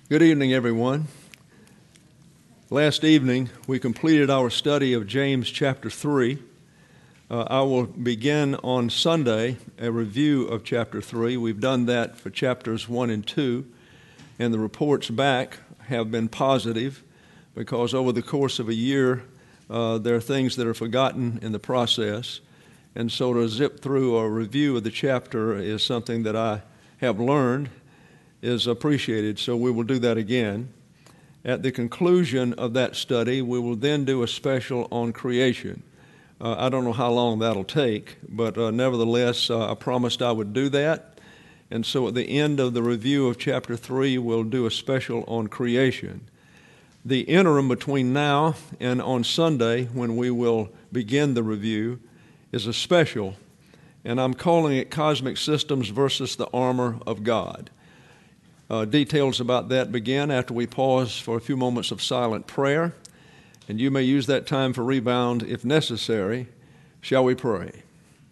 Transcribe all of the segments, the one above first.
Good evening, everyone. Last evening, we completed our study of James chapter 3. I will begin on Sunday a review of chapter 3. We've done that for chapters 1 and 2, and the reports back have been positive because over the course of a year, there are things that are forgotten in the process. And so to zip through a review of the chapter is something that I have learned is appreciated, so we will do that again. At the conclusion of that study, we will then do a special on creation. I don't know how long that'll take, but nevertheless, I promised I would do that. And so at the end of the review of chapter 3, we'll do a special on creation. The interim between now and on Sunday, when we will begin the review, is a special, and I'm calling it Cosmic Systems versus the Armor of God. Details about that begin after we pause for a few moments of silent prayer, and you may use that time for rebound if necessary. Shall we pray?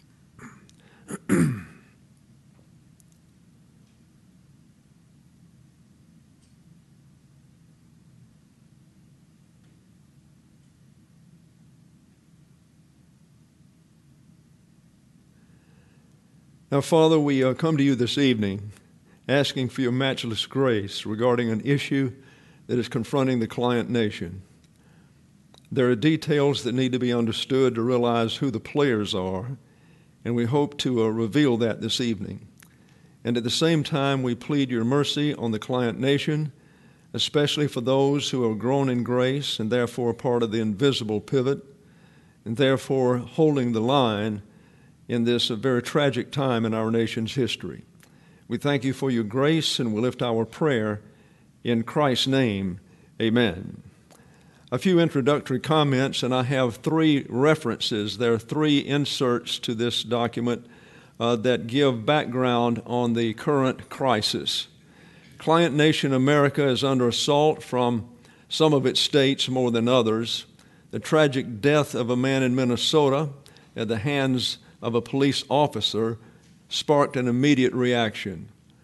Now, Father, we come to you this evening asking for your matchless grace regarding an issue that is confronting the client nation. There are details that need to be understood to realize who the players are, and we hope to reveal that this evening. And at the same time, we plead your mercy on the client nation, especially for those who have grown in grace and therefore part of the invisible pivot, and therefore holding the line in this very tragic time in our nation's history. We thank you for your grace, and we lift our prayer in Christ's name. Amen. A few introductory comments, and I have three references. There are three inserts to this document that give background on the current crisis. Client nation America is under assault from some of its states more than others. The tragic death of a man in Minnesota at the hands of a police officer sparked an immediate reaction.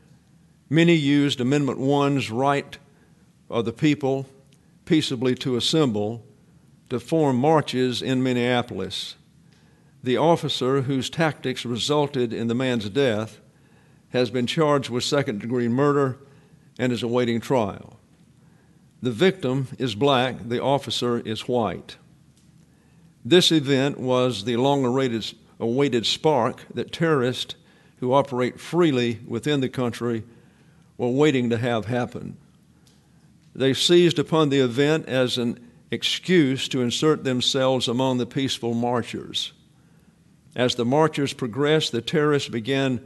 Many used Amendment 1's right of the people peaceably to assemble to form marches in Minneapolis. The officer whose tactics resulted in the man's death has been charged with second-degree murder and is awaiting trial. The victim is black, the officer is white. This event was the long-awaited spark that terrorists who operate freely within the country were waiting to have happen. They seized upon the event as an excuse to insert themselves among the peaceful marchers. As the marchers progressed, the terrorists began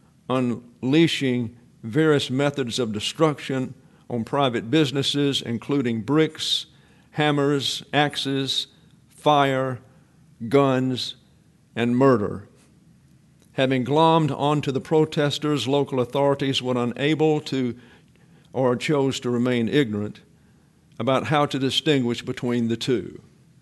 unleashing various methods of destruction on private businesses, including bricks, hammers, axes, fire, guns, and murder. Having glommed onto the protesters, local authorities were unable to or chose to remain ignorant about how to distinguish between the two.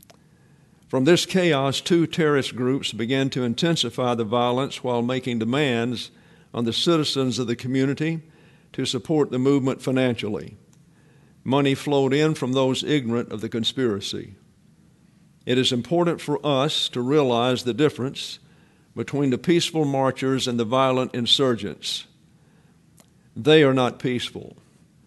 From this chaos, two terrorist groups began to intensify the violence while making demands on the citizens of the community to support the movement financially. Money flowed in from those ignorant of the conspiracy. It is important for us to realize the difference between the peaceful marchers and the violent insurgents. They are not peaceful.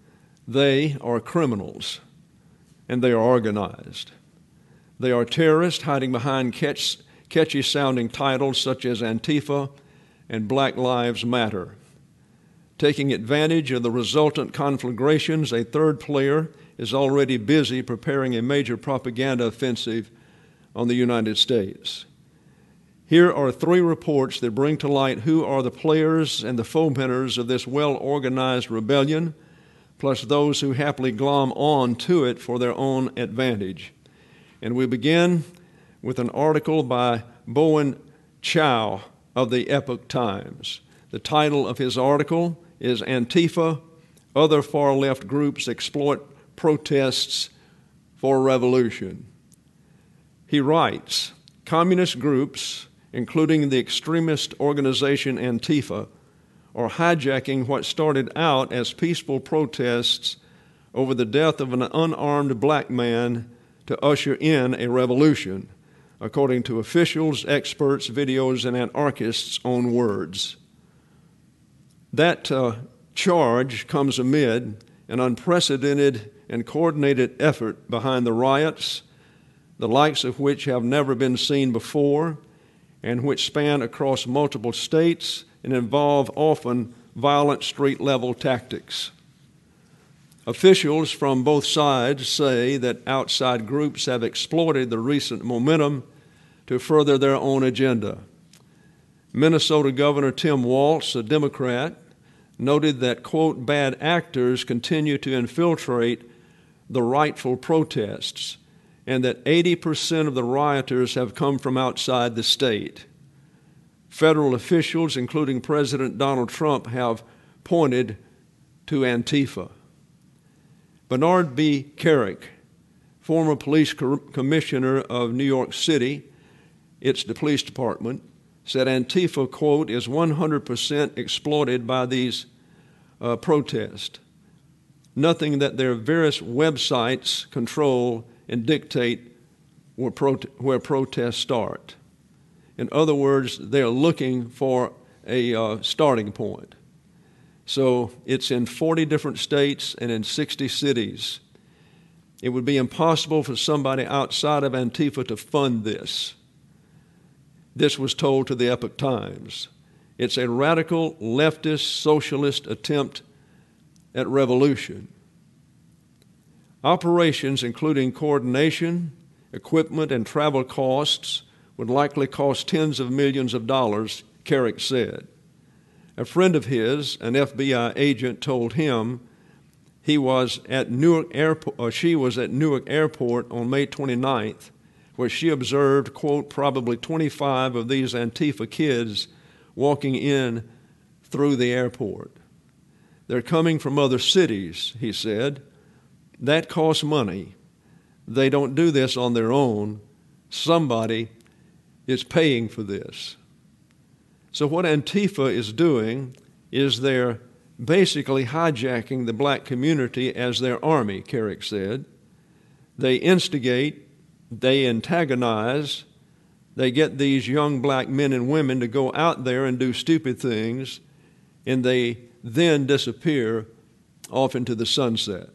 They are criminals, and they are organized. They are terrorists hiding behind catchy-sounding titles such as Antifa and Black Lives Matter. Taking advantage of the resultant conflagrations, a third player is already busy preparing a major propaganda offensive on the United States. Here are three reports that bring to light who are the players and the fomenters of this well-organized rebellion, plus those who happily glom on to it for their own advantage. And we begin with an article by Bowen Chow of the Epoch Times. The title of his article is Antifa, Other Far-Left Groups Exploit Protests for Revolution. He writes, communist groups, including the extremist organization Antifa, are hijacking what started out as peaceful protests over the death of an unarmed black man to usher in a revolution, according to officials, experts, videos, and anarchists' own words. That charge comes amid an unprecedented and coordinated effort behind the riots, the likes of which have never been seen before, and which span across multiple states and involve often violent street-level tactics. Officials from both sides say that outside groups have exploited the recent momentum to further their own agenda. Minnesota Governor Tim Walz, a Democrat, noted that, quote, bad actors continue to infiltrate the rightful protests, and that 80% of the rioters have come from outside the state. Federal officials, including President Donald Trump, have pointed to Antifa. Bernard B. Kerik, former police commissioner of New York City, it's the police department, said Antifa, quote, is 100% exploited by these protests. Nothing that their various websites control and dictate where protests start. In other words, they're looking for a starting point. So it's in 40 different states and in 60 cities. It would be impossible for somebody outside of Antifa to fund this. This was told to the Epoch Times. It's a radical leftist socialist attempt at revolution. Operations, including coordination, equipment, and travel costs, would likely cost tens of millions of dollars, Kerik said. A friend of his, an FBI agent, told him she was at Newark Airport on May 29th, where she observed, quote, probably 25 of these Antifa kids walking in through the airport. They're coming from other cities, he said. That costs money. They don't do this on their own. Somebody is paying for this. So what Antifa is doing is they're basically hijacking the black community as their army, Kerik said. They instigate, they antagonize, they get these young black men and women to go out there and do stupid things, and they then disappear off into the sunset.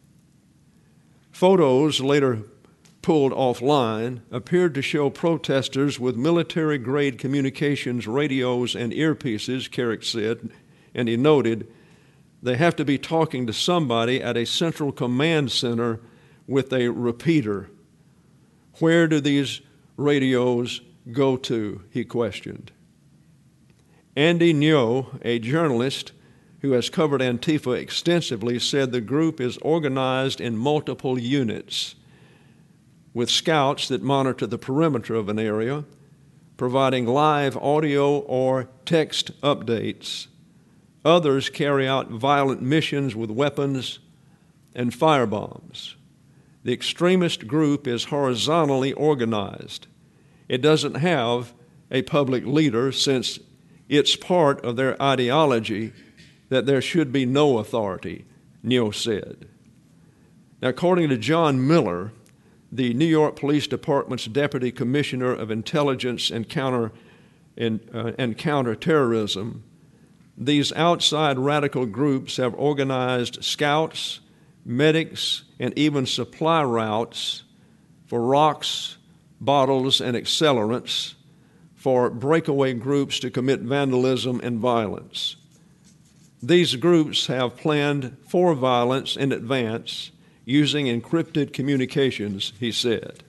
Photos later pulled offline appeared to show protesters with military-grade communications radios and earpieces, Kerik said, and he noted, they have to be talking to somebody at a central command center with a repeater. Where do these radios go to, he questioned. Andy Ngo, a journalist who has covered Antifa extensively, said the group is organized in multiple units with scouts that monitor the perimeter of an area, providing live audio or text updates. Others carry out violent missions with weapons and firebombs. The extremist group is horizontally organized. It doesn't have a public leader since it's part of their ideology that there should be no authority, Ngo said. Now, according to John Miller, the New York Police Department's Deputy Commissioner of Intelligence and Counterterrorism, these outside radical groups have organized scouts, medics, and even supply routes for rocks, bottles, and accelerants for breakaway groups to commit vandalism and violence. These groups have planned for violence in advance using encrypted communications, he said.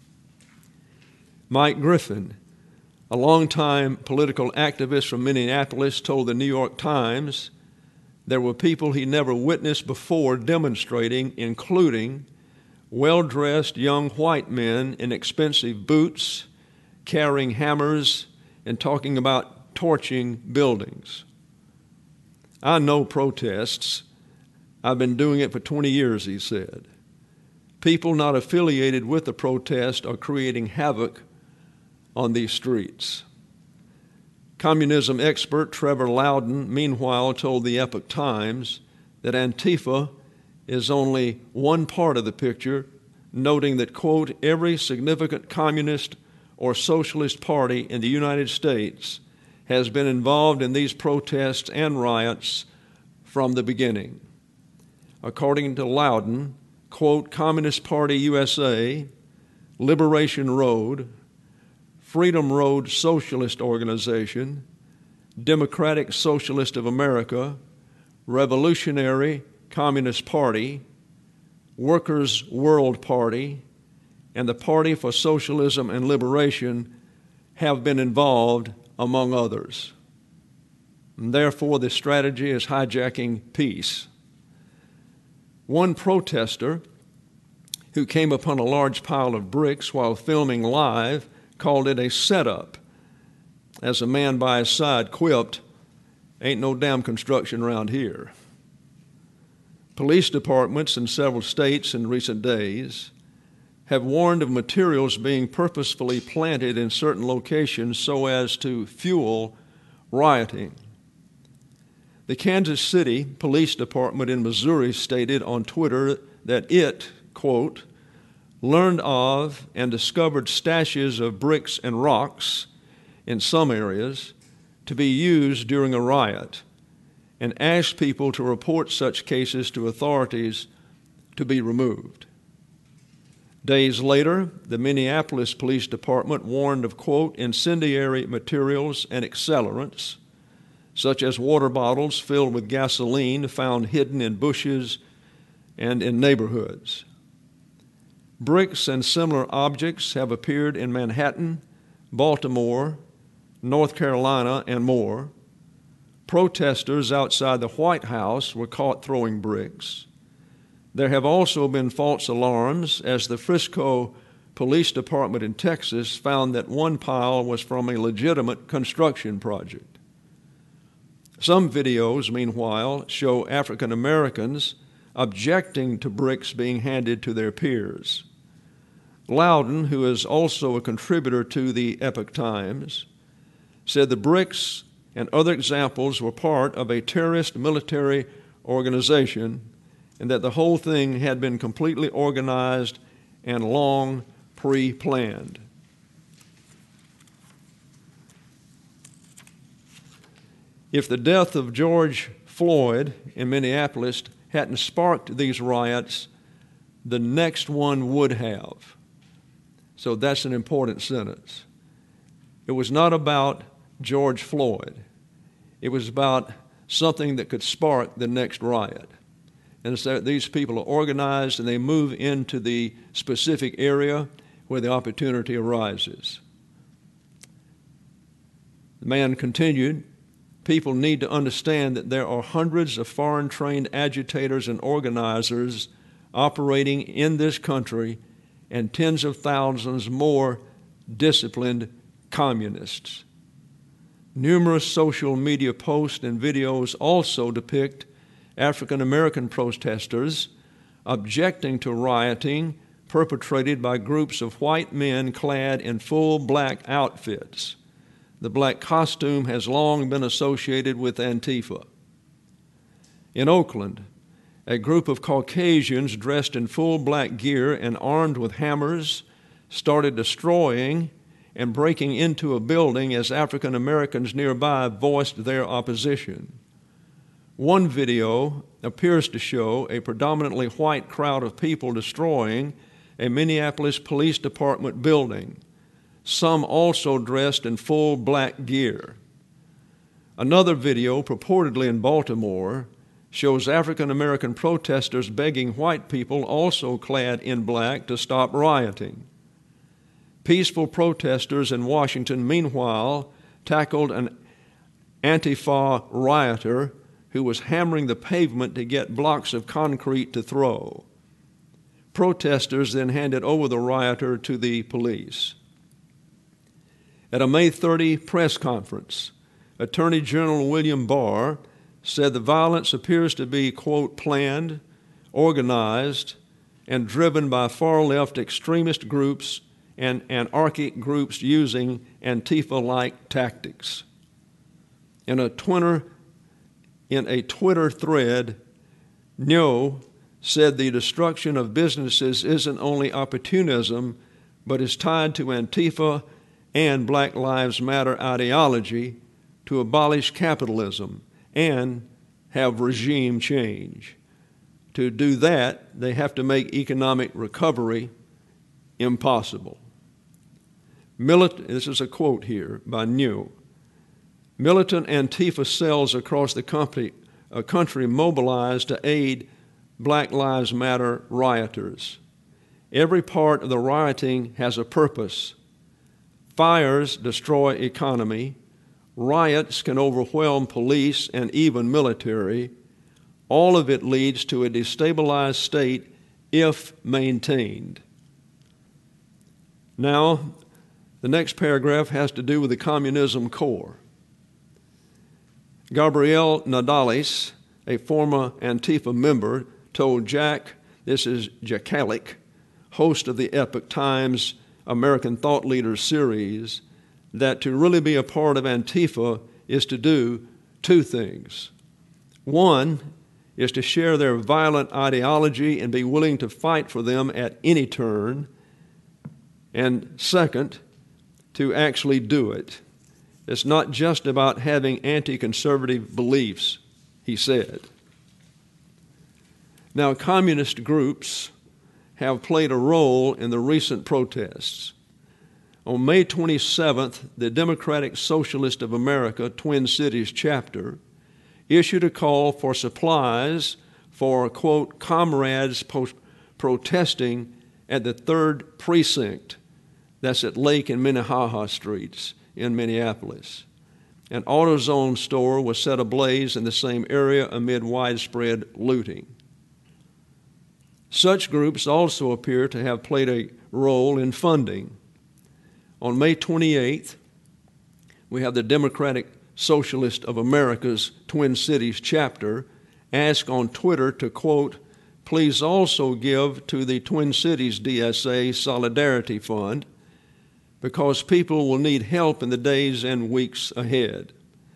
Mike Griffin, a longtime political activist from Minneapolis, told the New York Times there were people he never witnessed before demonstrating, including well-dressed young white men in expensive boots, carrying hammers, and talking about torching buildings. I know protests. I've been doing it for 20 years, he said. People not affiliated with the protest are creating havoc on these streets. Communism expert Trevor Loudon, meanwhile, told the Epoch Times that Antifa is only one part of the picture, noting that, quote, every significant communist or socialist party in the United States has been involved in these protests and riots from the beginning. According to Loudon, quote, Communist Party USA, Liberation Road, Freedom Road Socialist Organization, Democratic Socialist of America, Revolutionary Communist Party, Workers' World Party, and the Party for Socialism and Liberation have been involved, among others. And therefore, the strategy is hijacking peace. One protester who came upon a large pile of bricks while filming live called it a setup. As a man by his side quipped, "Ain't no damn construction around here." Police departments in several states in recent days have warned of materials being purposefully planted in certain locations so as to fuel rioting. The Kansas City Police Department in Missouri stated on Twitter that it, quote, learned of and discovered stashes of bricks and rocks in some areas to be used during a riot, and asked people to report such cases to authorities to be removed. Days later, the Minneapolis Police Department warned of, quote, incendiary materials and accelerants, such as water bottles filled with gasoline found hidden in bushes and in neighborhoods. Bricks and similar objects have appeared in Manhattan, Baltimore, North Carolina, and more. Protesters outside the White House were caught throwing bricks. There have also been false alarms, as the Frisco Police Department in Texas found that one pile was from a legitimate construction project. Some videos, meanwhile, show African Americans objecting to bricks being handed to their peers. Loudon, who is also a contributor to the Epoch Times, said the bricks and other examples were part of a terrorist military organization and that the whole thing had been completely organized and long pre-planned. If the death of George Floyd in Minneapolis hadn't sparked these riots, the next one would have. So that's an important sentence. It was not about George Floyd. It was about something that could spark the next riot. And so these people are organized and they move into the specific area where the opportunity arises. The man continued, people need to understand that there are hundreds of foreign-trained agitators and organizers operating in this country and tens of thousands more disciplined communists. Numerous social media posts and videos also depict African American protesters objecting to rioting perpetrated by groups of white men clad in full black outfits. The black costume has long been associated with Antifa. In Oakland, a group of Caucasians dressed in full black gear and armed with hammers started destroying and breaking into a building as African Americans nearby voiced their opposition. One video appears to show a predominantly white crowd of people destroying a Minneapolis Police Department building, some also dressed in full black gear. Another video, purportedly in Baltimore, shows African American protesters begging white people also clad in black to stop rioting. Peaceful protesters in Washington, meanwhile, tackled an Antifa rioter who was hammering the pavement to get blocks of concrete to throw. Protesters then handed over the rioter to the police. At a May 30 press conference, Attorney General William Barr said the violence appears to be, quote, planned, organized, and driven by far-left extremist groups and anarchic groups using Antifa-like tactics. In a Twitter thread, Nyo, said the destruction of businesses isn't only opportunism, but is tied to Antifa and Black Lives Matter ideology to abolish capitalism and have regime change. To do that, they have to make economic recovery impossible. This is a quote here by New. Militant Antifa cells across the country mobilized to aid Black Lives Matter rioters. Every part of the rioting has a purpose. Fires destroy economy. Riots can overwhelm police and even military. All of it leads to a destabilized state if maintained. Now, the next paragraph has to do with the communism core. Gabriel Nadales, a former Antifa member, told this is Jakalik, host of the Epoch Times American Thought Leaders series, that to really be a part of Antifa is to do two things. One is to share their violent ideology and be willing to fight for them at any turn. And second, to actually do it. It's not just about having anti-conservative beliefs, he said. Now, communist groups have played a role in the recent protests. On May 27th, the Democratic Socialist of America Twin Cities chapter issued a call for supplies for, quote, comrades protesting at the 3rd Precinct, that's at Lake and Minnehaha Streets in Minneapolis. An AutoZone store was set ablaze in the same area amid widespread looting. Such groups also appear to have played a role in funding. On May 28th, we have the Democratic Socialist of America's Twin Cities chapter ask on Twitter to, quote, please also give to the Twin Cities DSA Solidarity Fund because people will need help in the days and weeks ahead.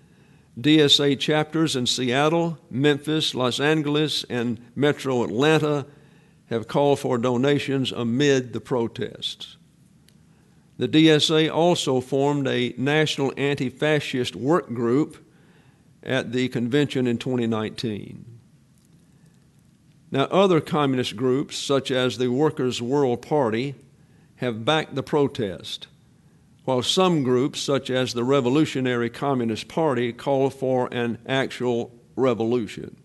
DSA chapters in Seattle, Memphis, Los Angeles, and Metro Atlanta have called for donations amid the protests. The DSA also formed a national anti-fascist work group at the convention in 2019. Now, other communist groups, such as the Workers' World Party, have backed the protest, while some groups, such as the Revolutionary Communist Party, call for an actual revolution.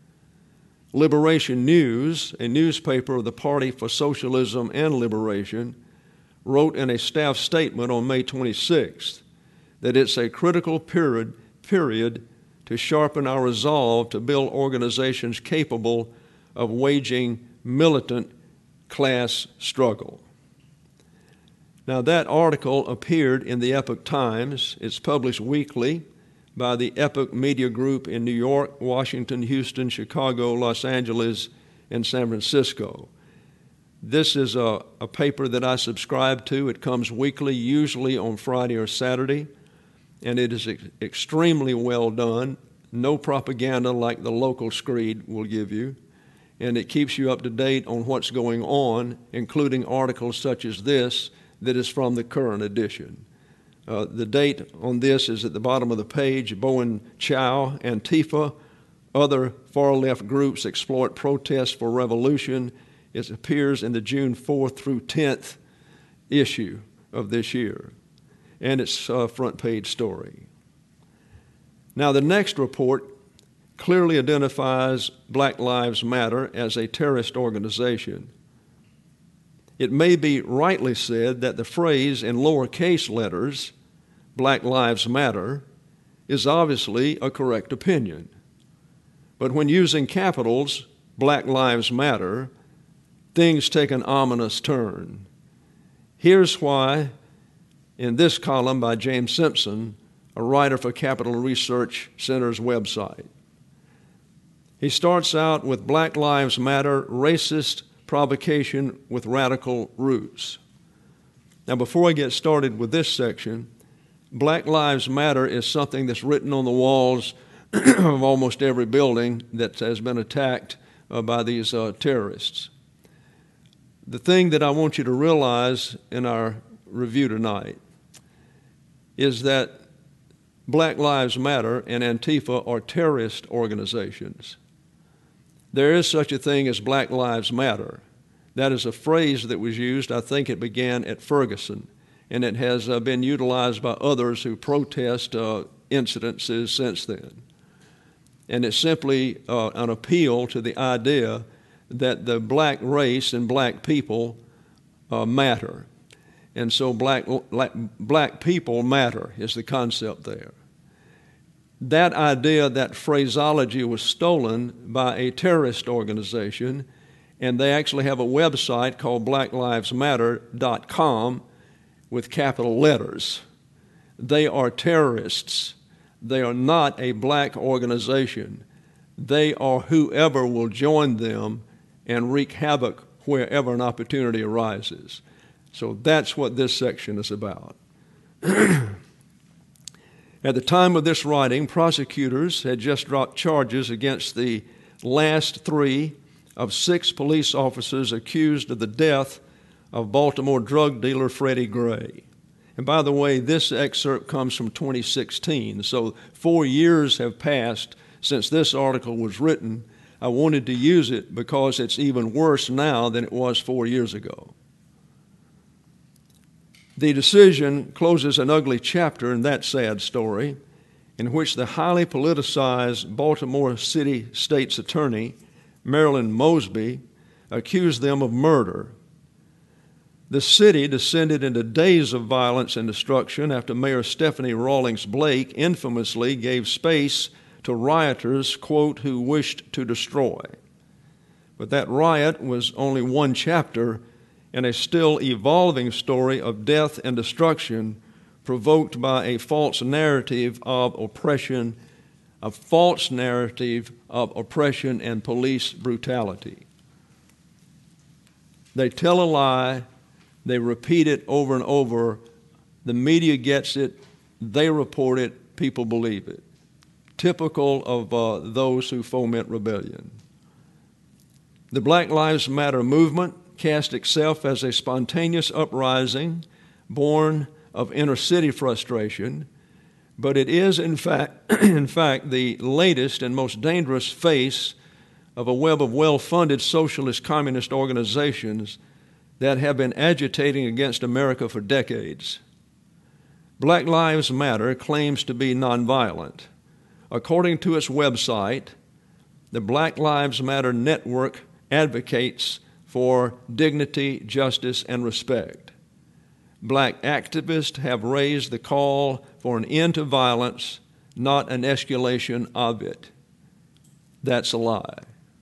Liberation News, a newspaper of the Party for Socialism and Liberation, wrote in a staff statement on May 26th that it's a critical period to sharpen our resolve to build organizations capable of waging militant class struggle. Now, that article appeared in the Epoch Times. It's published weekly by the Epoch Media Group in New York, Washington, Houston, Chicago, Los Angeles, and San Francisco. This is a paper that I subscribe to. It comes weekly, usually on Friday or Saturday, and it is extremely well done. No propaganda like the local screed will give you, and it keeps you up to date on what's going on, including articles such as this that is from the current edition. The date on this is at the bottom of the page. Bowen Chow, Antifa, other far-left groups exploit protests for revolution. It appears in the June 4th through 10th issue of this year, and it's a front-page story. Now, the next report clearly identifies Black Lives Matter as a terrorist organization. It may be rightly said that the phrase in lowercase letters, Black Lives Matter, is obviously a correct opinion. But when using capitals, Black Lives Matter, things take an ominous turn. Here's why, in this column by James Simpson, a writer for Capital Research Center's website. He starts out with Black Lives Matter, racist provocation with radical roots. Now, before I get started with this section, Black Lives Matter is something that's written on the walls of almost every building that has been attacked by these terrorists. The thing that I want you to realize in our review tonight is that Black Lives Matter and Antifa are terrorist organizations. There is such a thing as Black Lives Matter. That is a phrase that was used, I think it began at Ferguson, and it has been utilized by others who protest incidences since then. And it's simply an appeal to the idea that the black race and black people matter. And so black people matter is the concept there. That idea, that phraseology was stolen by a terrorist organization, and they actually have a website called blacklivesmatter.com with capital letters. They are terrorists. They are not a black organization. They are whoever will join them and wreak havoc wherever an opportunity arises. So that's what this section is about. At the time of this writing, prosecutors had just dropped charges against the last 3 of 6 police officers accused of the death of Baltimore drug dealer Freddie Gray. And by the way, this excerpt comes from 2016, so 4 years have passed since this article was written. I wanted to use it because it's even worse now than it was 4 years ago. The decision closes an ugly chapter in that sad story, in which the highly politicized Baltimore City State's Attorney, Marilyn Mosby, accused them of murder. The city descended into days of violence and destruction after Mayor Stephanie Rawlings Blake infamously gave space to rioters, quote, who wished to destroy. But that riot was only one chapter in a still evolving story of death and destruction provoked by a false narrative of oppression, and police brutality. They tell a lie, they repeat it over and over, the media gets it, they report it, people believe it. Typical of those who foment rebellion. The Black Lives Matter movement cast itself as a spontaneous uprising born of inner city frustration, but it is in fact the latest and most dangerous face of a web of well-funded socialist communist organizations that have been agitating against America for decades. Black Lives Matter claims to be nonviolent. According to its website, the Black Lives Matter network advocates for dignity, justice, and respect. Black activists have raised the call for an end to violence, not an escalation of it. That's a lie.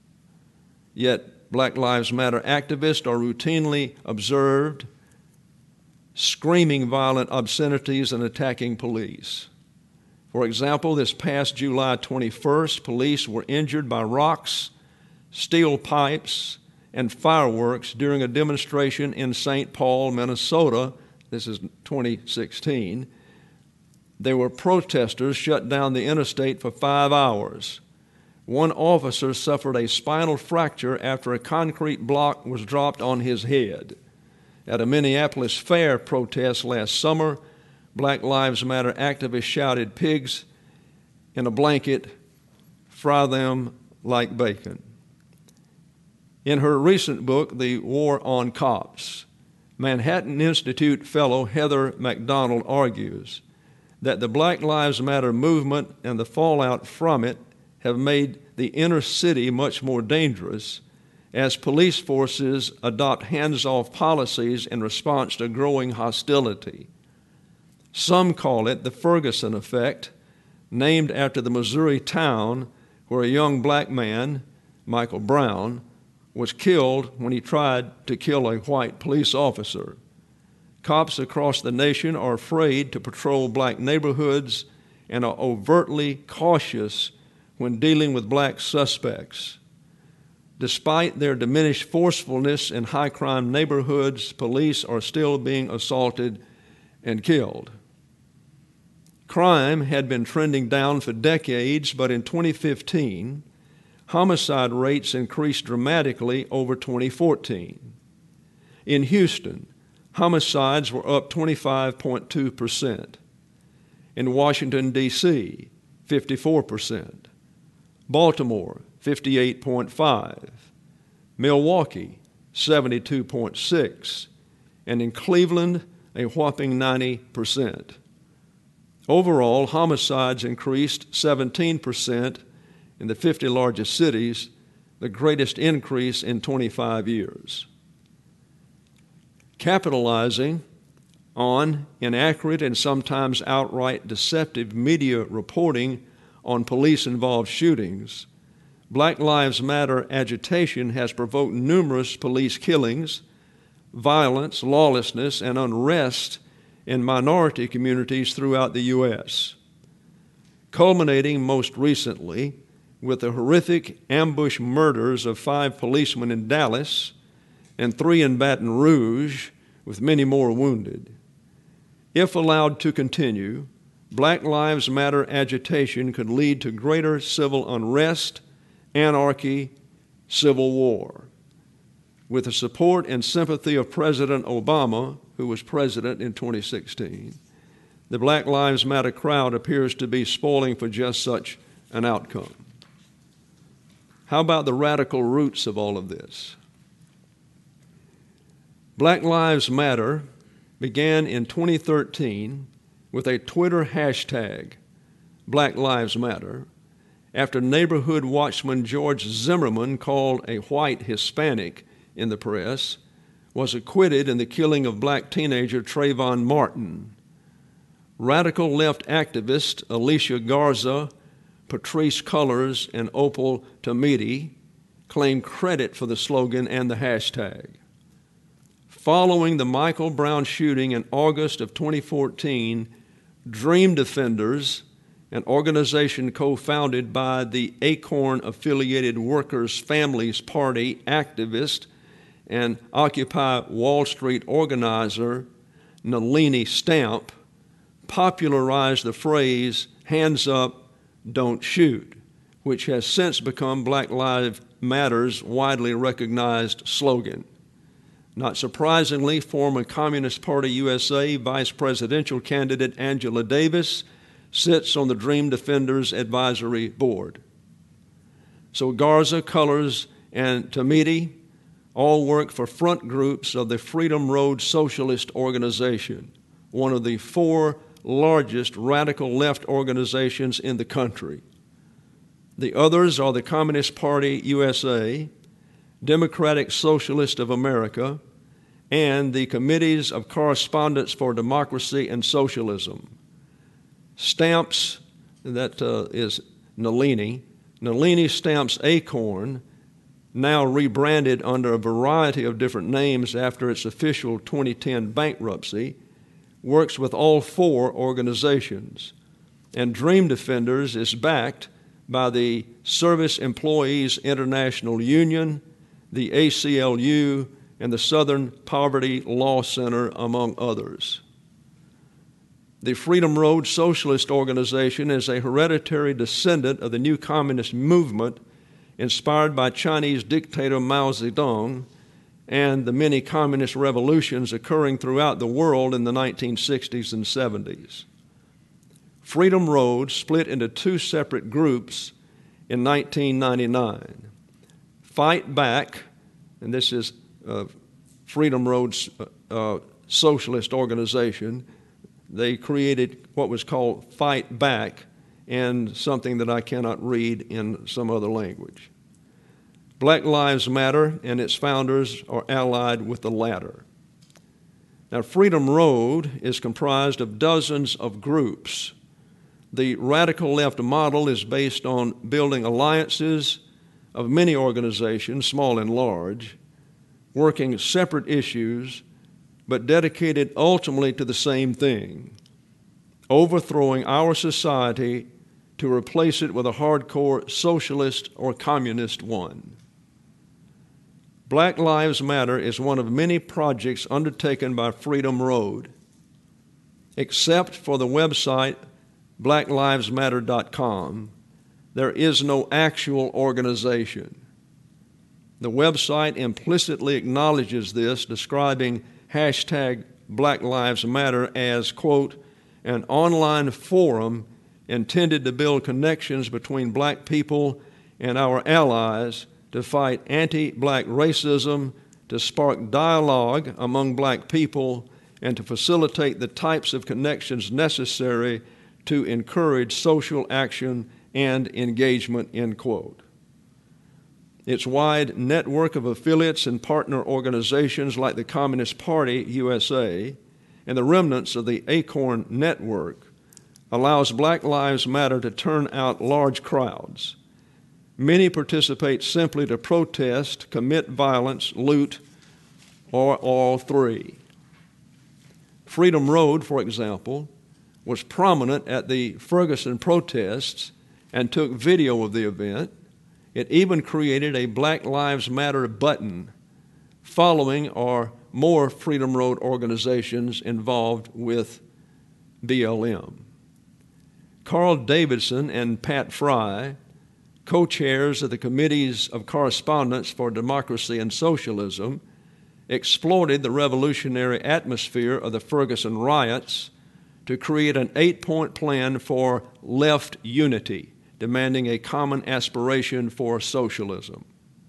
Yet Black Lives Matter activists are routinely observed screaming violent obscenities and attacking police. For example, this past July 21st, police were injured by rocks, steel pipes, and fireworks during a demonstration in St. Paul, Minnesota. This is 2016. There were protesters shut down the interstate for 5 hours. One officer suffered a spinal fracture after a concrete block was dropped on his head. At a Minneapolis fair protest last summer, Black Lives Matter activists shouted, "Pigs in a blanket, fry them like bacon." In her recent book, The War on Cops, Manhattan Institute fellow Heather McDonald argues that the Black Lives Matter movement and the fallout from it have made the inner city much more dangerous as police forces adopt hands-off policies in response to growing hostility. Some call it the Ferguson effect, named after the Missouri town where a young black man, Michael Brown, was killed when he tried to kill a white police officer. Cops across the nation are afraid to patrol black neighborhoods and are overtly cautious when dealing with black suspects. Despite their diminished forcefulness in high-crime neighborhoods, police are still being assaulted and killed. Crime had been trending down for decades, but in 2015, homicide rates increased dramatically over 2014. In Houston, homicides were up 25.2%. In Washington, D.C., 54%. Baltimore, 58.5%. Milwaukee, 72.6%. And in Cleveland, a whopping 90%. Overall, homicides increased 17% in the 50 largest cities, the greatest increase in 25 years. Capitalizing on inaccurate and sometimes outright deceptive media reporting on police-involved shootings, Black Lives Matter agitation has provoked numerous police killings, violence, lawlessness, and unrest in minority communities throughout the U.S., culminating most recently with the horrific ambush murders of 5 policemen in Dallas and 3 in Baton Rouge, with many more wounded. If allowed to continue, Black Lives Matter agitation could lead to greater civil unrest, anarchy, civil war. With the support and sympathy of President Obama, who was president in 2016, the Black Lives Matter crowd appears to be spoiling for just such an outcome. How about the radical roots of all of this? Black Lives Matter began in 2013 with a Twitter hashtag, Black Lives Matter, after neighborhood watchman George Zimmerman, called a white Hispanic in the press, was acquitted in the killing of black teenager Trayvon Martin. Radical left activists Alicia Garza, Patrisse Cullors, and Opal Tometi claim credit for the slogan and the hashtag. Following the Michael Brown shooting in August of 2014, Dream Defenders, an organization co-founded by the Acorn-affiliated Workers' Families Party activist and Occupy Wall Street organizer Nalini Stamp, popularized the phrase, "Hands up, don't shoot," which has since become Black Lives Matter's widely recognized slogan. Not surprisingly, former Communist Party USA vice presidential candidate Angela Davis sits on the Dream Defenders Advisory Board. So Garza, Cullors, and Tometi all work for front groups of the Freedom Road Socialist Organization, one of the 4 largest radical left organizations in the country. The others are the Communist Party USA, Democratic Socialist of America, and the Committees of Correspondence for Democracy and Socialism. Stamps, that is Nalini Stamps Acorn, now rebranded under a variety of different names after its official 2010 bankruptcy, works with all 4 organizations. And Dream Defenders is backed by the Service Employees International Union, the ACLU, and the Southern Poverty Law Center, among others. The Freedom Road Socialist Organization is a hereditary descendant of the new communist movement inspired by Chinese dictator Mao Zedong and the many communist revolutions occurring throughout the world in the 1960s and 70s. Freedom Road split into 2 separate groups in 1999. Fight Back, and this is Freedom Road's socialist organization. They created what was called Fight Back and something that I cannot read in some other language. Black Lives Matter and its founders are allied with the latter. Now, Freedom Road is comprised of dozens of groups. The radical left model is based on building alliances of many organizations, small and large, working separate issues, but dedicated ultimately to the same thing: overthrowing our society to replace it with a hardcore socialist or communist one. Black Lives Matter is one of many projects undertaken by Freedom Road. Except for the website blacklivesmatter.com, There is no actual organization. The website implicitly acknowledges this, describing hashtag Black Lives Matter as, quote, an online forum intended to build connections between black people and our allies to fight anti-black racism, to spark dialogue among black people, and to facilitate the types of connections necessary to encourage social action and engagement, end quote. Its wide network of affiliates and partner organizations like the Communist Party USA and the remnants of the Acorn Network allows Black Lives Matter to turn out large crowds. Many participate simply to protest, commit violence, loot, or all three. Freedom Road, for example, was prominent at the Ferguson protests and took video of the event. It even created a Black Lives Matter button. Following are more Freedom Road organizations involved with BLM. Carl Davidson and Pat Fry, co-chairs of the Committees of Correspondence for Democracy and Socialism, exploited the revolutionary atmosphere of the Ferguson riots to create an 8-point plan for left unity, demanding a common aspiration for socialism.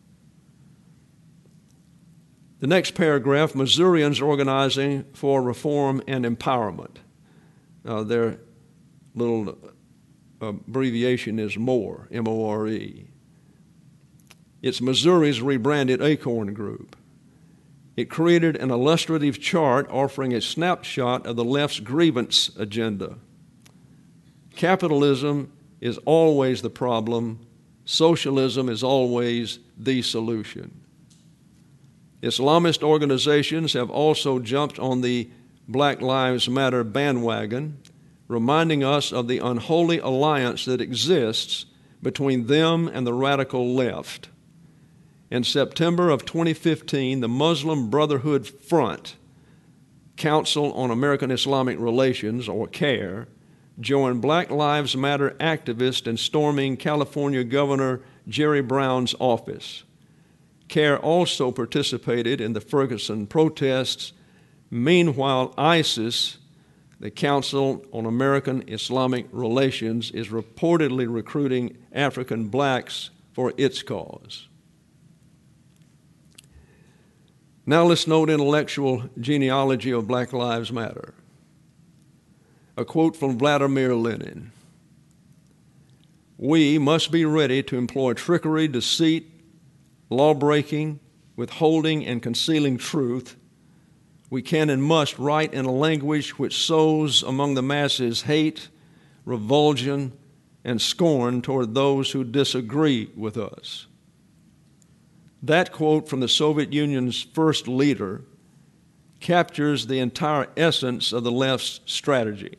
The next paragraph, Missourians organizing for reform and empowerment. Their little abbreviation is MORE, M-O-R-E. It's Missouri's rebranded Acorn Group. It created an illustrative chart offering a snapshot of the left's grievance agenda. Capitalism is always the problem. Socialism is always the solution. Islamist organizations have also jumped on the Black Lives Matter bandwagon, reminding us of the unholy alliance that exists between them and the radical left. In September of 2015, the Muslim Brotherhood Front, Council on American Islamic Relations, or CAIR, joined Black Lives Matter activists in storming California Governor Jerry Brown's office. CAIR also participated in the Ferguson protests. Meanwhile, ISIS, the Council on American Islamic Relations, is reportedly recruiting African blacks for its cause. Now let's note intellectual genealogy of Black Lives Matter. A quote from Vladimir Lenin: "We must be ready to employ trickery, deceit, law-breaking, withholding, and concealing truth. We can and must write in a language which sows among the masses hate, revulsion, and scorn toward those who disagree with us." That quote from the Soviet Union's first leader captures the entire essence of the left's strategy.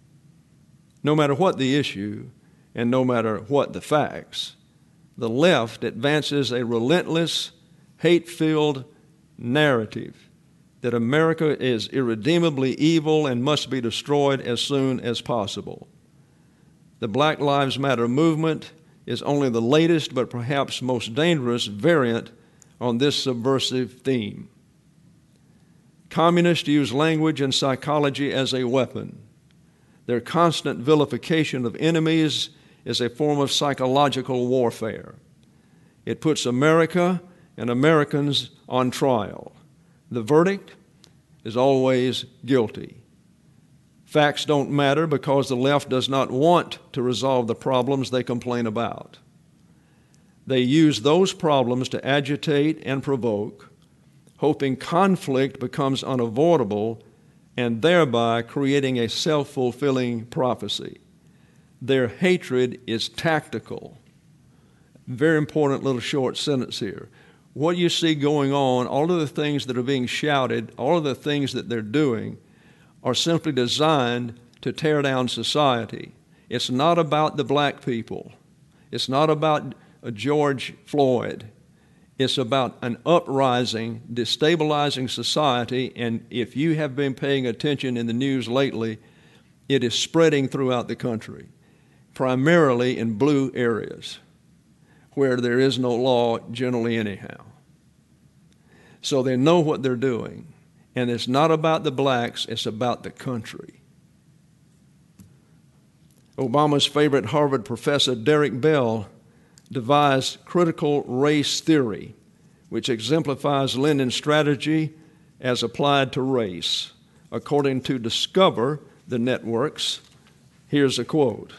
No matter what the issue, and no matter what the facts, the left advances a relentless, hate-filled narrative that America is irredeemably evil and must be destroyed as soon as possible. The Black Lives Matter movement is only the latest but perhaps most dangerous variant on this subversive theme. Communists use language and psychology as a weapon. Their constant vilification of enemies is a form of psychological warfare. It puts America and Americans on trial. The verdict is always guilty. Facts don't matter because the left does not want to resolve the problems they complain about. They use those problems to agitate and provoke, hoping conflict becomes unavoidable and thereby creating a self-fulfilling prophecy. Their hatred is tactical. Very important little short sentence here. What you see going on, all of the things that are being shouted, all of the things that they're doing are simply designed to tear down society. It's not about the black people. It's not about George Floyd. It's about an uprising, destabilizing society, and if you have been paying attention in the news lately, it is spreading throughout the country. primarily in blue areas where there is no law generally anyhow. So they know what they're doing. And it's not about the blacks, it's about the country. Obama's favorite Harvard professor, Derek Bell, devised critical race theory, which exemplifies Lyndon's strategy as applied to race. According to Discover the Networks, here's a quote.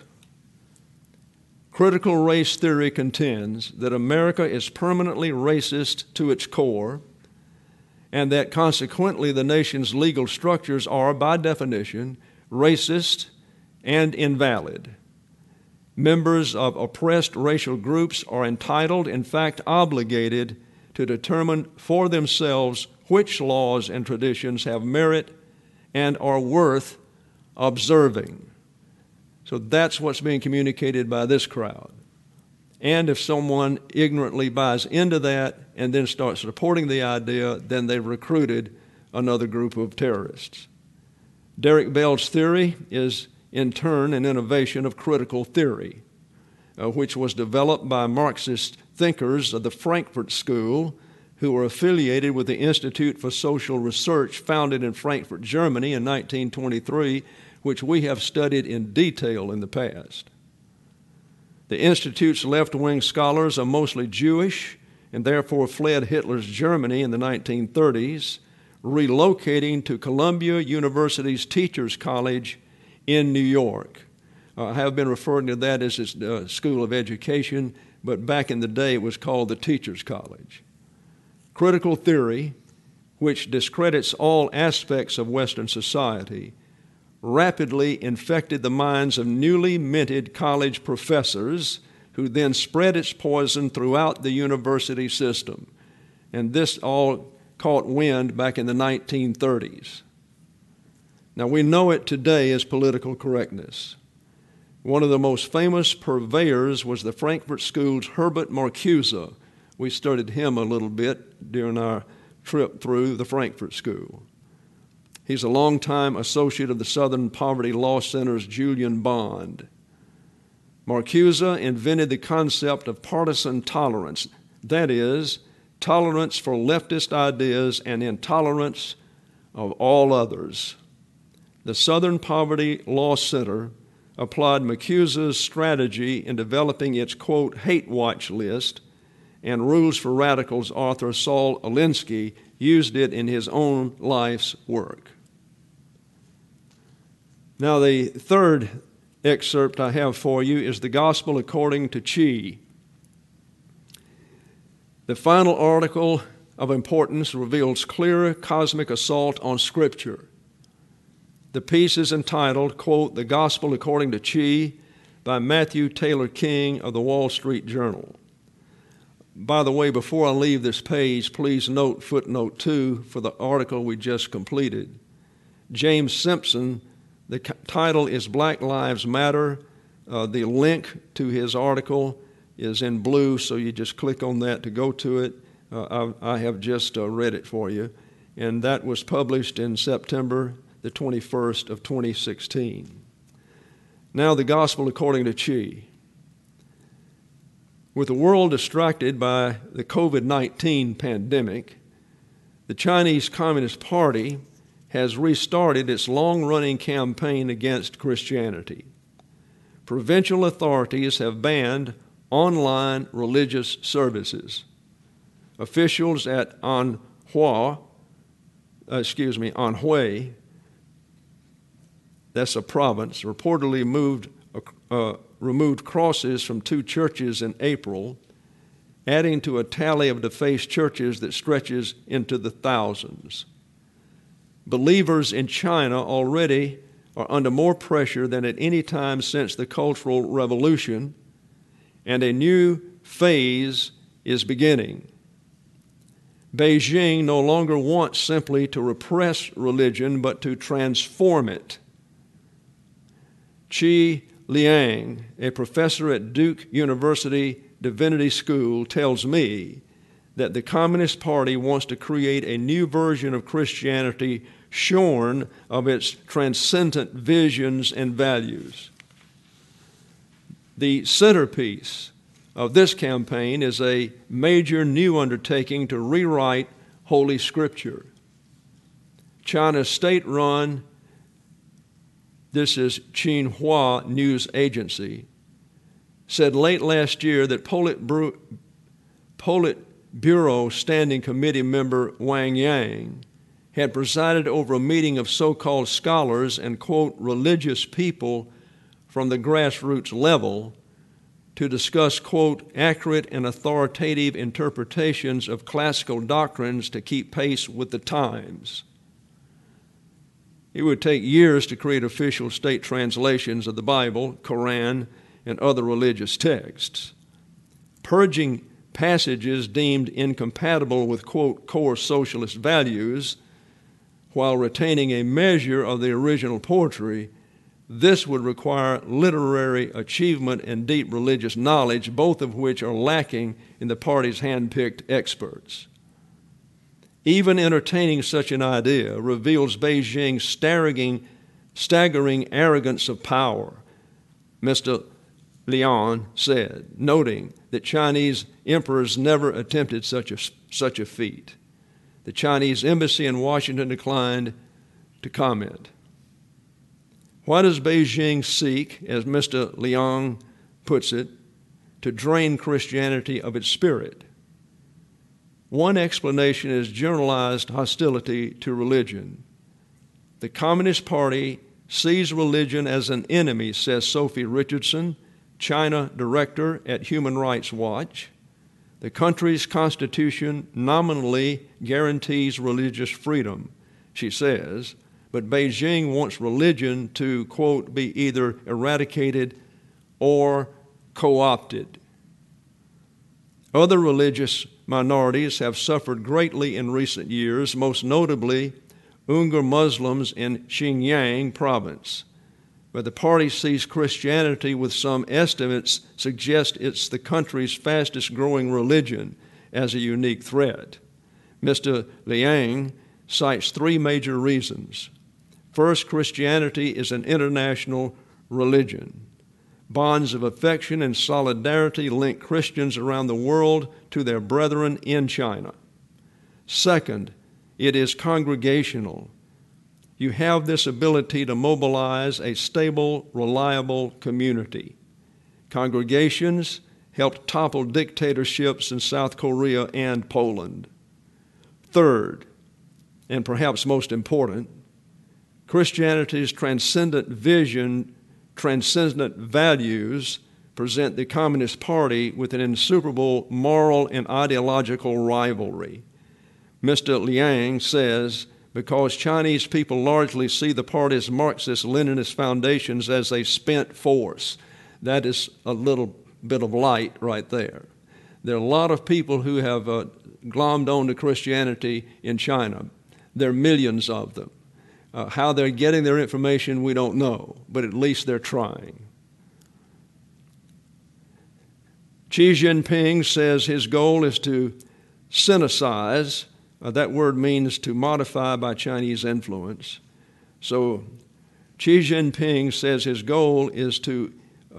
Critical race theory contends that America is permanently racist to its core, and that consequently the nation's legal structures are, by definition, racist and invalid. Members of oppressed racial groups are entitled, in fact obligated, to determine for themselves which laws and traditions have merit and are worth observing. So that's what's being communicated by this crowd. And if someone ignorantly buys into that and then starts supporting the idea, then they've recruited another group of terrorists. Derek Bell's theory is, in turn, an innovation of critical theory, which was developed by Marxist thinkers of the Frankfurt School who were affiliated with the Institute for Social Research founded in Frankfurt, Germany in 1923, which we have studied in detail in the past. The Institute's left-wing scholars are mostly Jewish and therefore fled Hitler's Germany in the 1930s, relocating to Columbia University's Teachers College in New York. I have been referring to that as a school of education, but back in the day it was called the Teachers College. Critical theory, which discredits all aspects of Western society, rapidly infected the minds of newly minted college professors who then spread its poison throughout the university system. And this all caught wind back in the 1930s. Now, we know it today as political correctness. One of the most famous purveyors was the Frankfurt School's Herbert Marcuse. We studied him a little bit during our trip through the Frankfurt School. He's a longtime associate of the Southern Poverty Law Center's Julian Bond. Marcuse invented the concept of partisan tolerance, that is, tolerance for leftist ideas and intolerance of all others. The Southern Poverty Law Center applied Marcuse's strategy in developing its, quote, hate watch list, and Rules for Radicals author Saul Alinsky used it in his own life's work. Now, the third excerpt I have for you is the Gospel according to Chi. The final article of importance reveals clear cosmic assault on Scripture. The piece is entitled, quote, The Gospel According to Chi by Matthew Taylor King of the Wall Street Journal. By the way, before I leave this page, please note footnote 2 for the article we just completed. James Simpson, the title is Black Lives Matter. The link to his article is in blue, so you just click on that to go to it. I have just read it for you. And that was published in September the 21st of 2016. Now, the Gospel according to Chi. With the world distracted by the COVID-19 pandemic, the Chinese Communist Party has restarted its long-running campaign against Christianity. Provincial authorities have banned online religious services. Officials at Anhui, that's a province, reportedly removed crosses from 2 churches in April, adding to a tally of defaced churches that stretches into the thousands. Believers in China already are under more pressure than at any time since the Cultural Revolution, and a new phase is beginning. Beijing no longer wants simply to repress religion, but to transform it. Qi Liang, a professor at Duke University Divinity School, tells me that the Communist Party wants to create a new version of Christianity shorn of its transcendent visions and values. The centerpiece of this campaign is a major new undertaking to rewrite Holy Scripture. China's state-run, this is Xinhua News Agency, said late last year that Politburo Standing Committee member Wang Yang had presided over a meeting of so-called scholars and, quote, religious people from the grassroots level to discuss, quote, accurate and authoritative interpretations of classical doctrines to keep pace with the times. It would take years to create official state translations of the Bible, Quran, and other religious texts. Purging passages deemed incompatible with, quote, core socialist values while retaining a measure of the original poetry, this would require literary achievement and deep religious knowledge, both of which are lacking in the party's hand-picked experts. Even entertaining such an idea reveals Beijing's staggering arrogance of power, Mr. Liang said, noting that Chinese emperors never attempted such a feat. The Chinese embassy in Washington declined to comment. Why does Beijing seek, as Mr. Liang puts it, to drain Christianity of its spirit? One explanation is generalized hostility to religion. The Communist Party sees religion as an enemy, says Sophie Richardson, China director at Human Rights Watch. The country's constitution nominally guarantees religious freedom, she says, but Beijing wants religion to, quote, be either eradicated or co-opted. Other religious minorities have suffered greatly in recent years, most notably Uyghur Muslims in Xinjiang province, but the party sees Christianity, with some estimates suggest it's the country's fastest growing religion, as a unique threat. Mr. Liang cites three major reasons. First, Christianity is an international religion. Bonds of affection and solidarity link Christians around the world to their brethren in China. Second, it is congregational. You have this ability to mobilize a stable, reliable community. Congregations helped topple dictatorships in South Korea and Poland. Third, and perhaps most important, Christianity's transcendent vision, transcendent values present the Communist Party with an insuperable moral and ideological rivalry. Mr. Liang says, because Chinese people largely see the party's Marxist-Leninist foundations as a spent force. That is a little bit of light right there. There are a lot of people who have glommed on to Christianity in China. There are millions of them. How they're getting their information, we don't know, but at least they're trying. Xi Jinping says his goal is to Sinicize. That word means to modify by Chinese influence. So Xi Jinping says his goal is to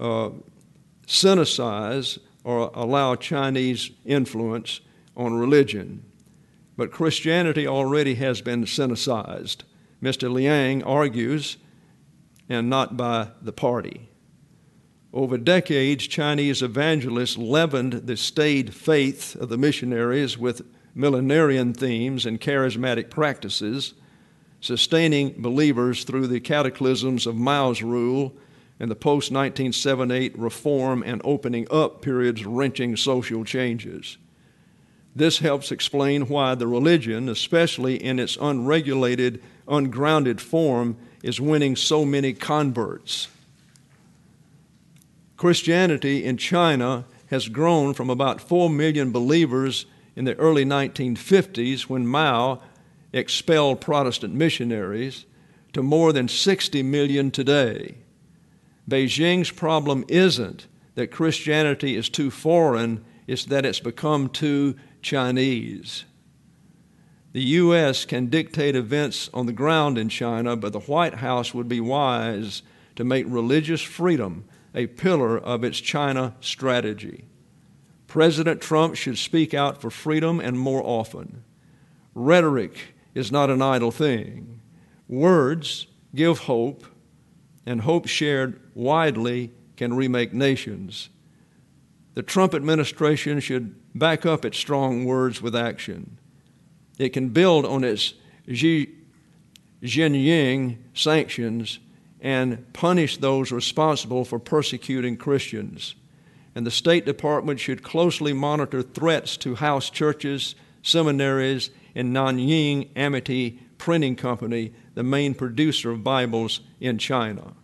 Sinicize or allow Chinese influence on religion. But Christianity already has been Sinicized. Mr. Liang argues, and not by the party. Over decades, Chinese evangelists leavened the staid faith of the missionaries with millenarian themes and charismatic practices, sustaining believers through the cataclysms of Mao's rule and the post-1978 reform and opening up periods wrenching social changes. This helps explain why the religion, especially in its unregulated, ungrounded form, is winning so many converts. Christianity in China has grown from about 4 million believers in the early 1950s, when Mao expelled Protestant missionaries, to more than 60 million today. Beijing's problem isn't that Christianity is too foreign, it's that it's become too Chinese. The U.S. can dictate events on the ground in China, but the White House would be wise to make religious freedom a pillar of its China strategy. President Trump should speak out for freedom and more often. Rhetoric is not an idle thing. Words give hope, and hope shared widely can remake nations. The Trump administration should back up its strong words with action. It can build on its Xinjiang sanctions and punish those responsible for persecuting Christians. And the State Department should closely monitor threats to house churches, seminaries, and Nanjing Amity Printing Company, the main producer of Bibles in China.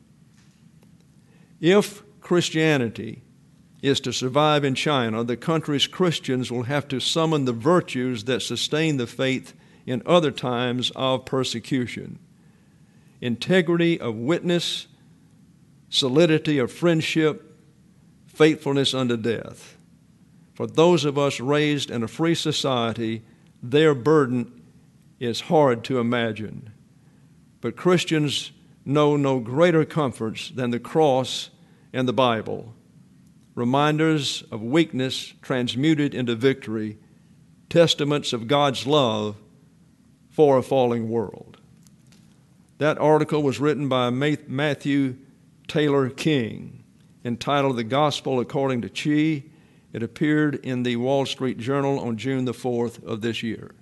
If Christianity is to survive in China, the country's Christians will have to summon the virtues that sustain the faith in other times of persecution: integrity of witness, solidity of friendship, faithfulness unto death. For those of us raised in a free society, their burden is hard to imagine. But Christians know no greater comforts than the cross and the Bible, reminders of weakness transmuted into victory, testaments of God's love for a falling world. That article was written by Matthew Taylor King, entitled The Gospel According to Chi. It appeared in the Wall Street Journal on June the 4th of this year.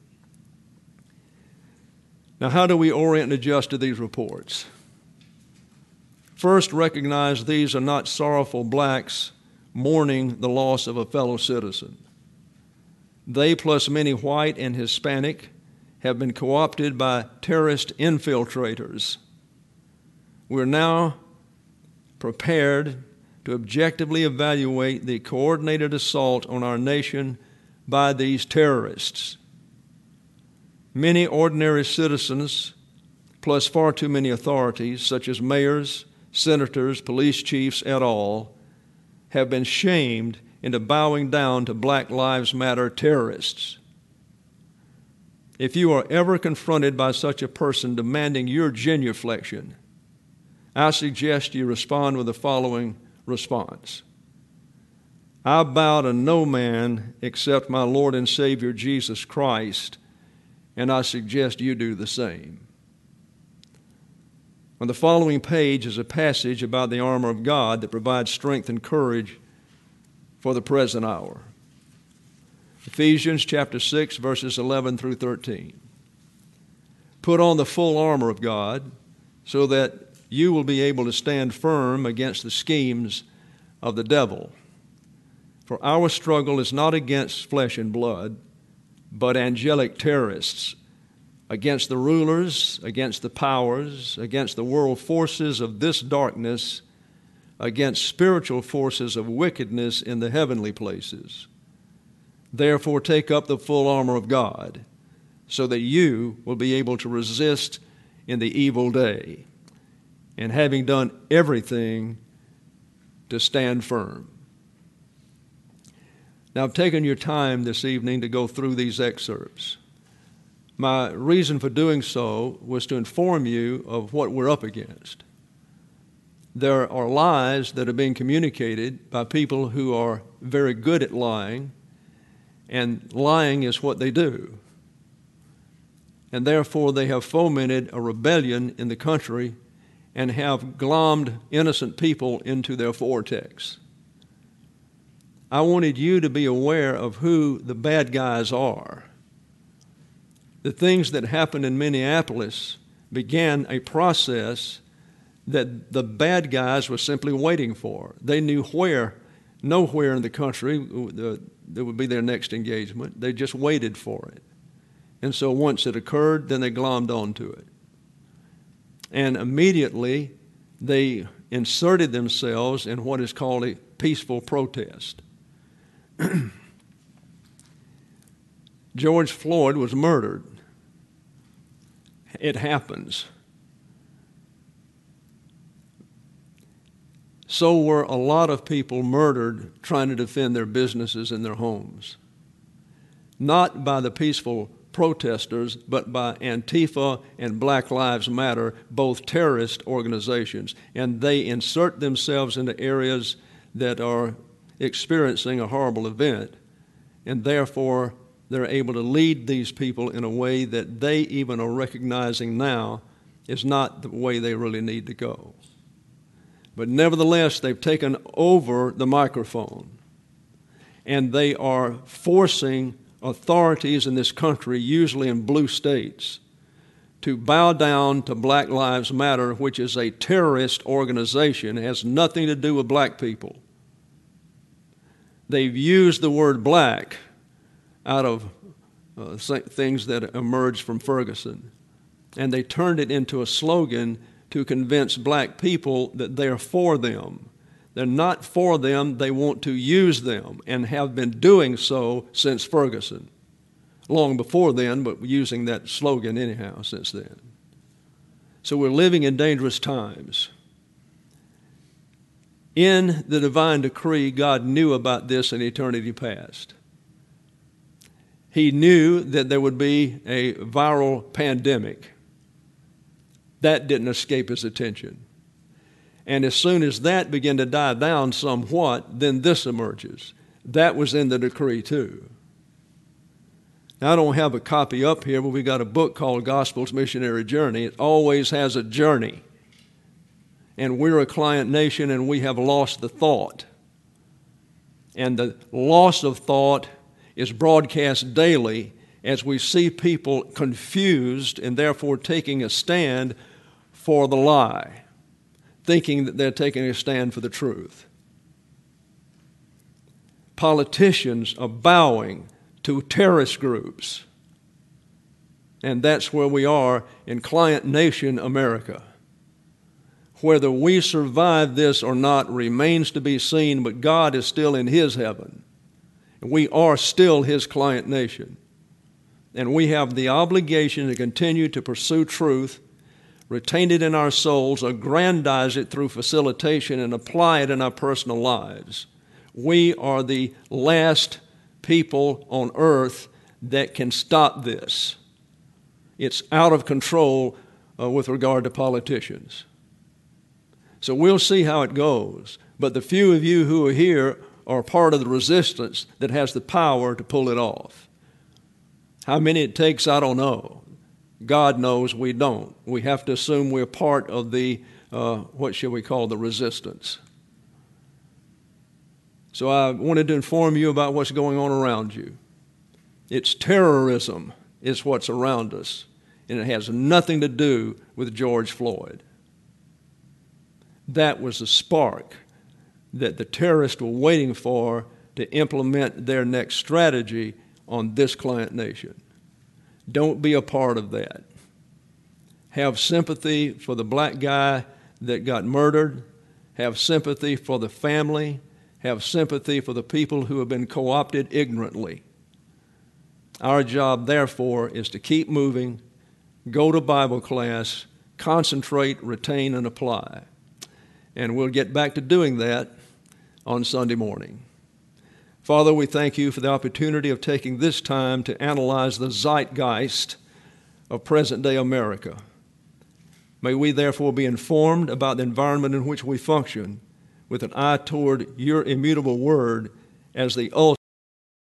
Now, how do we orient and adjust to these reports? First, recognize these are not sorrowful blacks mourning the loss of a fellow citizen. They, plus many white and Hispanic, have been co-opted by terrorist infiltrators. We're now prepared to objectively evaluate the coordinated assault on our nation by these terrorists. Many ordinary citizens, plus far too many authorities, such as mayors, senators, police chiefs, et al., have been shamed into bowing down to Black Lives Matter terrorists. If you are ever confronted by such a person demanding your genuflection, I suggest you respond with the following response: I bow to no man except my Lord and Savior Jesus Christ, and I suggest you do the same. On the following page is a passage about the armor of God that provides strength and courage for the present hour. Ephesians chapter 6, verses 11 through 13. Put on the full armor of God so that you will be able to stand firm against the schemes of the devil. For our struggle is not against flesh and blood, but angelic terrorists, against the rulers, against the powers, against the world forces of this darkness, against spiritual forces of wickedness in the heavenly places. Therefore, take up the full armor of God, so that you will be able to resist in the evil day, and having done everything, to stand firm. Now, I've taken your time this evening to go through these excerpts. My reason for doing so was to inform you of what we're up against. There are lies that are being communicated by people who are very good at lying, and lying is what they do. And therefore, they have fomented a rebellion in the country and have glommed innocent people into their vortex. I wanted you to be aware of who the bad guys are. The things that happened in Minneapolis began a process that the bad guys were simply waiting for. They knew nowhere in the country that would be their next engagement. They just waited for it. And so once it occurred, then they glommed onto it. And immediately they inserted themselves in what is called a peaceful protest. George Floyd was murdered. It happens. So were a lot of people murdered trying to defend their businesses and their homes. Not by the peaceful protesters, but by Antifa and Black Lives Matter, both terrorist organizations. And they insert themselves into areas that are experiencing a horrible event, and therefore they're able to lead these people in a way that they even are recognizing now is not the way they really need to go. But nevertheless, they've taken over the microphone, and they are forcing authorities in this country, usually in blue states, to bow down to Black Lives Matter, which is a terrorist organization. It has nothing to do with black people. They've used the word black out of things that emerged from Ferguson, and they turned it into a slogan to convince black people that they're for them. They're not for them, they want to use them, and have been doing so since Ferguson. Long before then, but using that slogan anyhow since then. So we're living in dangerous times. In the divine decree, God knew about this in eternity past. He knew that there would be a viral pandemic. That didn't escape his attention. And as soon as that began to die down somewhat, then this emerges. That was in the decree too. Now, I don't have a copy up here, but we got a book called Gospel's Missionary Journey. It always has a journey. And we're a client nation, and we have lost the thought. And the loss of thought is broadcast daily as we see people confused and therefore taking a stand for the lie, thinking that they're taking a stand for the truth. Politicians are bowing to terrorist groups. And that's where we are in client nation America. Whether we survive this or not remains to be seen, but God is still in His heaven. We are still His client nation. And we have the obligation to continue to pursue truth, retain it in our souls, aggrandize it through facilitation, and apply it in our personal lives. We are the last people on earth that can stop this. It's out of control with regard to politicians. So we'll see how it goes. But the few of you who are here are part of the resistance that has the power to pull it off. How many it takes, I don't know. God knows we don't. We have to assume we're part of the, what shall we call, the resistance. So I wanted to inform you about what's going on around you. It's terrorism is what's around us, and it has nothing to do with George Floyd. That was the spark that the terrorists were waiting for to implement their next strategy on this client nation. Don't be a part of that. Have sympathy for the black guy that got murdered. Have sympathy for the family. Have sympathy for the people who have been co-opted ignorantly. Our job, therefore, is to keep moving, go to Bible class, concentrate, retain, and apply. And we'll get back to doing that on Sunday morning. Father, we thank you for the opportunity of taking this time to analyze the zeitgeist of present-day America. May we therefore be informed about the environment in which we function with an eye toward your immutable word as the ultimate